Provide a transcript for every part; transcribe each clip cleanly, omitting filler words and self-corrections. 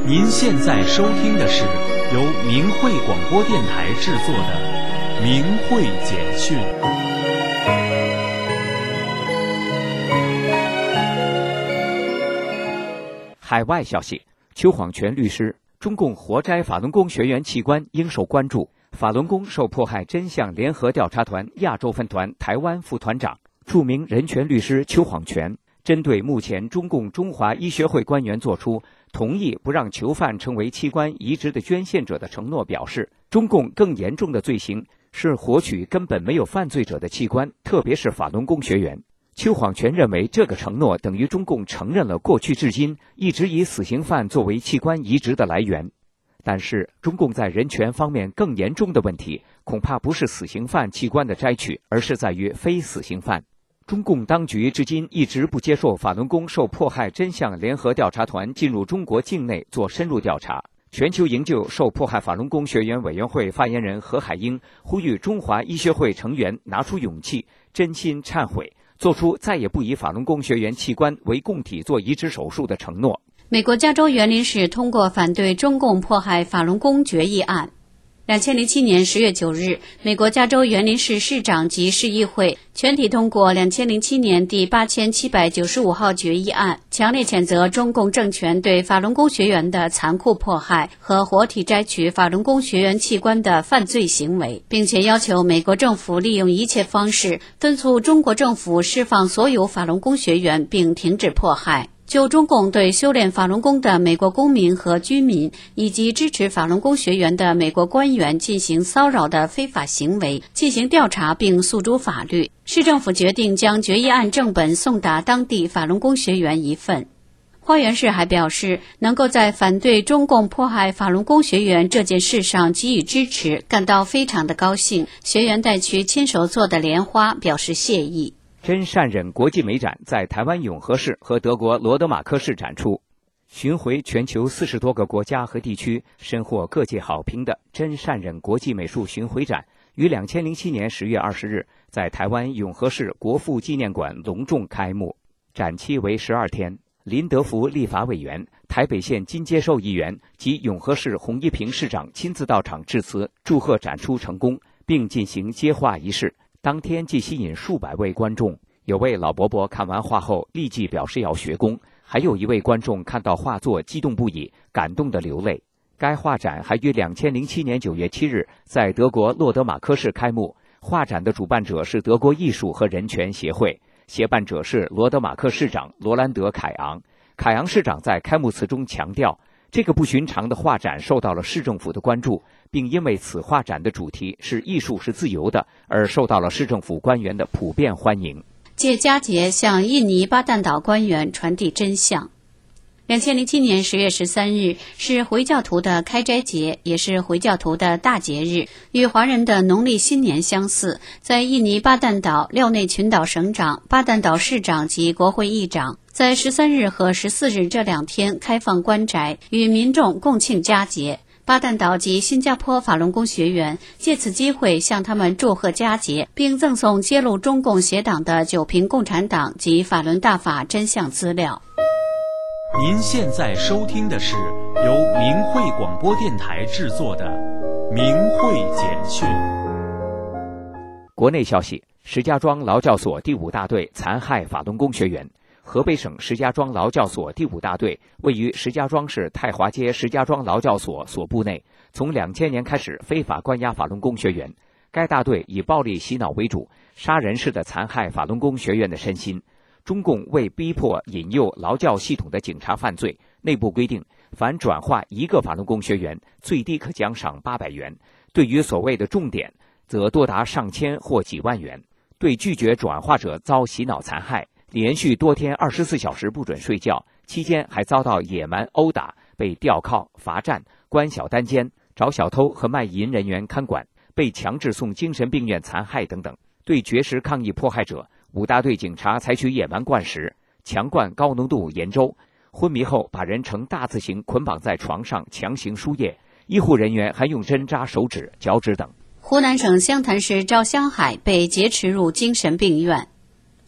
您现在收听的是由明慧广播电台制作的《明慧简讯》。 海外消息：邱晃全律师，中共活摘法轮功学员器官应受关注。法轮功受迫害真相联合调查团亚洲分团台湾副团长、著名人权律师邱晃全，针对目前中共中华医学会官员作出同意不让囚犯成为器官移植的捐献者的承诺表示，中共更严重的罪行是获取根本没有犯罪者的器官，特别是法轮功学员。邱晃全认为，这个承诺等于中共承认了过去至今一直以死刑犯作为器官移植的来源。但是，中共在人权方面更严重的问题，恐怕不是死刑犯器官的摘取，而是在于非死刑犯。中共当局至今一直不接受法轮功受迫害真相联合调查团进入中国境内做深入调查。全球营救受迫害法轮功学员委员会发言人何海英呼吁中华医学会成员拿出勇气，真心忏悔，做出再也不以法轮功学员器官为供体做移植手术的承诺。 美国加州园林市通过反对中共迫害法轮功决议案。2007年10月9日，美国加州园林市市长及市议会全体通过2007年第8795号决议案，强烈谴责中共政权对法轮功学员的残酷迫害和活体摘取法轮功学员器官的犯罪行为，并且要求美国政府利用一切方式敦促中国政府释放所有法轮功学员并停止迫害。就中共对修炼法轮功的美国公民和居民以及支持法轮功学员的美国官员进行骚扰的非法行为进行调查并诉诸法律。市政府决定将决议案正本送达当地法轮功学员一份。花园市还表示，能够在反对中共迫害法轮功学员这件事上给予支持，感到非常的高兴。学员带去亲手做的莲花，表示谢意。 真善忍国际美展在台湾永和市和德国罗德马科市展出，巡回全球40多个国家和地区，深获各界好评的真善忍国际美术巡回展于2007年10月20日在台湾永和市国父纪念馆隆重开幕，展期为12天。林德福立法委员、台北县金接受议员及永和市洪一平市长亲自到场致辞，祝贺展出成功，并进行接画仪式。当天即吸引数百位观众，有位老伯伯看完画后立即表示要学功，还有一位观众看到画作激动不已，感动得流泪。该画展还于2007年9月7日在德国洛德马科市开幕，画展的主办者是德国艺术和人权协会，协办者是罗德马克市长罗兰德·凯昂。凯昂市长在开幕词中强调，这个不寻常的画展受到了市政府的关注，并因为此画展的主题是艺术是自由的，而受到了市政府官员的普遍欢迎。 借佳节向印尼巴淡岛官员传递真相。2007年10月13日是回教徒的开斋节，也是回教徒的大节日，与华人的农历新年相似。在印尼巴淡岛廖内群岛省长、巴淡岛市长及国会议长在13日和14日这2天开放关宅，与民众共庆佳节。巴淡岛及新加坡法轮功学员借此机会向他们祝贺佳节，并赠送揭露中共邪党的9瓶共产党及法轮大法真相资料。 您现在收听的是由明慧广播电台制作的《明慧简讯》。 国内消息：石家庄劳教所第5大队残害法轮功学员。河北省石家庄劳教所第5大队位于石家庄市太华街石家庄劳教所所部内，从2000年开始非法关押法轮功学员。该大队以暴力洗脑为主，杀人式的残害法轮功学员的身心。中共为逼迫引诱劳教系统的警察犯罪，内部规定，凡转化1个法轮功学员，最低可奖赏800元；对于所谓的重点，则多达上千或几万元。对拒绝转化者遭洗脑残害，连续多天24小时不准睡觉，期间还遭到野蛮殴打，被吊铐、罚站、关小单间，找小偷和卖淫人员看管，被强制送精神病院残害等等。对绝食抗议迫害者，5大队警察采取野蛮灌食、强灌高浓度盐粥，昏迷后把人呈大字形捆绑在床上强行输液，医护人员还用针扎手指、脚趾等。 湖南省湘潭市赵湘海被劫持入精神病院。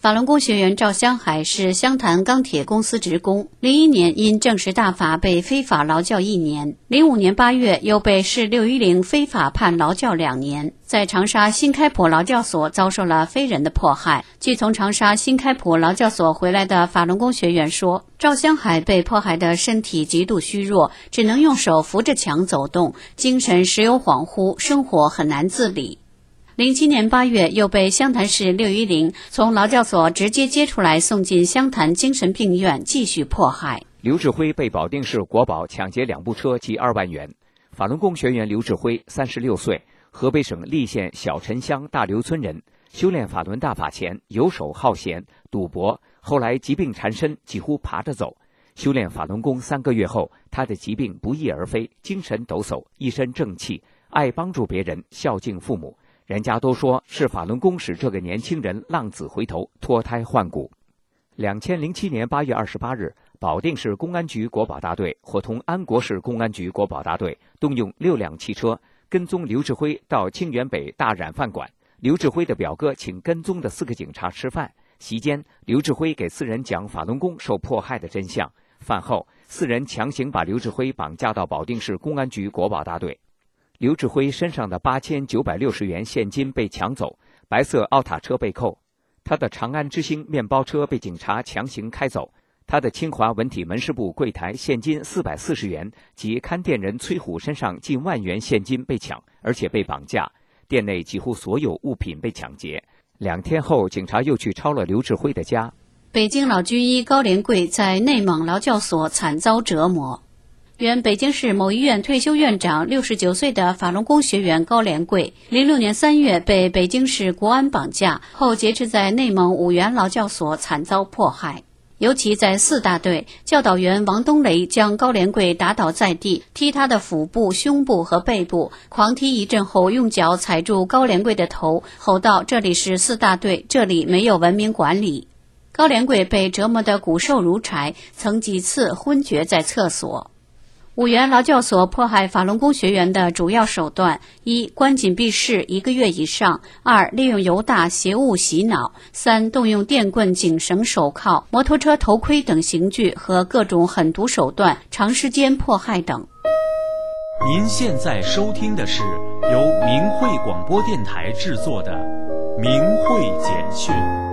法轮功学员赵香海是湘潭钢铁公司职工，01年因证实大法被非法劳教1年，05年8月又被市610非法判劳教2年，在长沙新开普劳教所遭受了非人的迫害。据从长沙新开普劳教所回来的法轮功学员说，赵香海被迫害的身体极度虚弱，只能用手扶着墙走动，精神时有恍惚，生活很难自理。07年8月又被湘潭市610从劳教所直接接出来，送进湘潭精神病院继续迫害。 刘志辉被保定市国保抢劫2部车及2万元。法轮功学员刘志辉36岁，河北省利县小陈乡大刘村人，修炼法轮大法前游手好闲、赌博，后来疾病缠身，几乎爬着走。修炼法轮功3个月后，他的疾病不翼而飞，精神抖擞，一身正气，爱帮助别人，孝敬父母。人家都说是法轮功使这个年轻人浪子回头，脱胎换骨。2007年8月28日，保定市公安局国保大队伙同安国市公安局国保大队动用6辆汽车，跟踪刘志辉到清源北大染饭馆。刘志辉的表哥请跟踪的4个警察吃饭，席间刘志辉给4人讲法轮功受迫害的真相。饭后4人强行把刘志辉绑架到保定市公安局国保大队。刘志辉身上的8960元现金被抢走，白色奥塔车被扣，他的长安之星面包车被警察强行开走，他的清华文体门市部柜台现金440元及看店人崔虎身上近1万元现金被抢，而且被绑架，店内几乎所有物品被抢劫。2天后，警察又去抄了刘志辉的家。 北京老军医高连贵在内蒙劳教所惨遭折磨。原北京市某医院退休院长69岁的法轮功学员高连贵，06年3月被北京市国安绑架后，劫持在内蒙五原劳教所惨遭迫害。尤其在4大队，教导员王东雷将高连贵打倒在地，踢他的腹部、胸部和背部，狂踢一阵后，用脚踩住高连贵的头，吼道：“这里是4大队，这里没有文明管理。”高连贵被折磨得骨瘦如柴，曾几次昏厥在厕所。五原劳教所迫害法轮功学员的主要手段：1. 关紧闭室1个月以上； 2. 利用犹大、邪物洗脑； 3. 动用电棍、警绳、手铐、摩托车头盔等刑具和各种狠毒手段，长时间迫害等。 您现在收听的是由明慧广播电台制作的《明慧简讯》。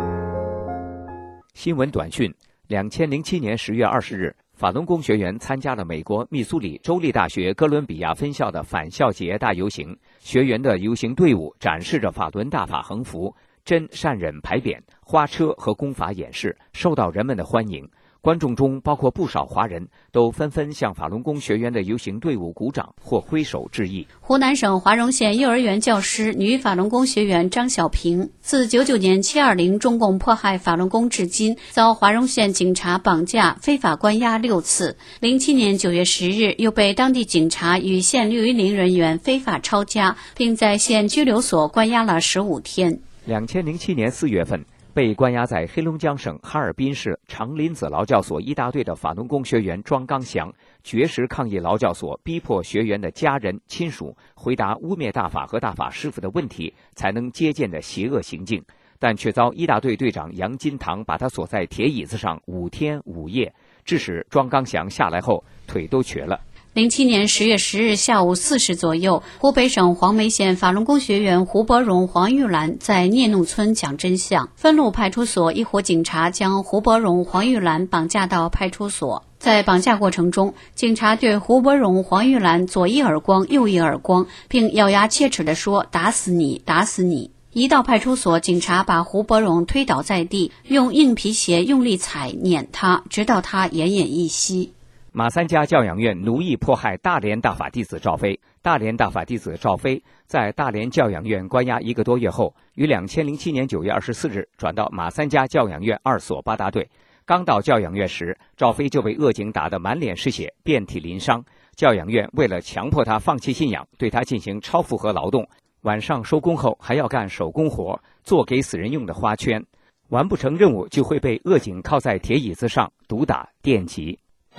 新闻短讯：2007年10月20日。法轮功学员参加了美国密苏里州立大学哥伦比亚分校的返校节大游行，学员的游行队伍展示着法轮大法横幅、真善忍牌匾、花车和功法演示，受到人们的欢迎。观众中包括不少华人，都纷纷向法轮功学员的游行队伍鼓掌或挥手致意。 湖南省华容县幼儿园教师、女法轮功学员张小平，自99年720中共迫害法轮功至今，遭华容县警察绑架、非法关押6次。07年9月10日，又被当地警察与县610人员非法抄家，并在县拘留所关押了15天。 2007年4月份。被关押在黑龙江省哈尔滨市长林子劳教所1大队的法轮功学员庄刚祥，绝食抗议劳教所逼迫学员的家人亲属回答污蔑大法和大法师父的问题才能接见的邪恶行径，但却遭1大队队长杨金堂把他锁在铁椅子上5天5夜，致使庄刚祥下来后腿都瘸了。 07年10月10日下午4时左右，湖北省黄梅县法轮功学员胡伯荣、黄玉兰在聂弄村讲真相。分路派出所一伙警察将胡伯荣、黄玉兰绑架到派出所。在绑架过程中，警察对胡伯荣、黄玉兰左一耳光、右一耳光，并咬牙切齿地说：“打死你，打死你！”一到派出所，警察把胡伯荣推倒在地，用硬皮鞋用力踩碾他，直到他奄奄一息。 马三家教养院奴役迫害大连大法弟子赵飞。大连大法弟子赵飞在大连教养院关押1个多月后，于2007年9月24日转到马三家教养院2所8大队。刚到教养院时，赵飞就被恶警打得满脸是血，遍体鳞伤。教养院为了强迫他放弃信仰，对他进行超负荷劳动，晚上收工后还要干手工活，做给死人用的花圈，完不成任务就会被恶警铐在铁椅子上毒打电击。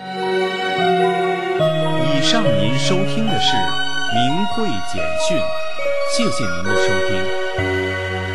以上您收听的是明慧简讯，谢谢您的收听。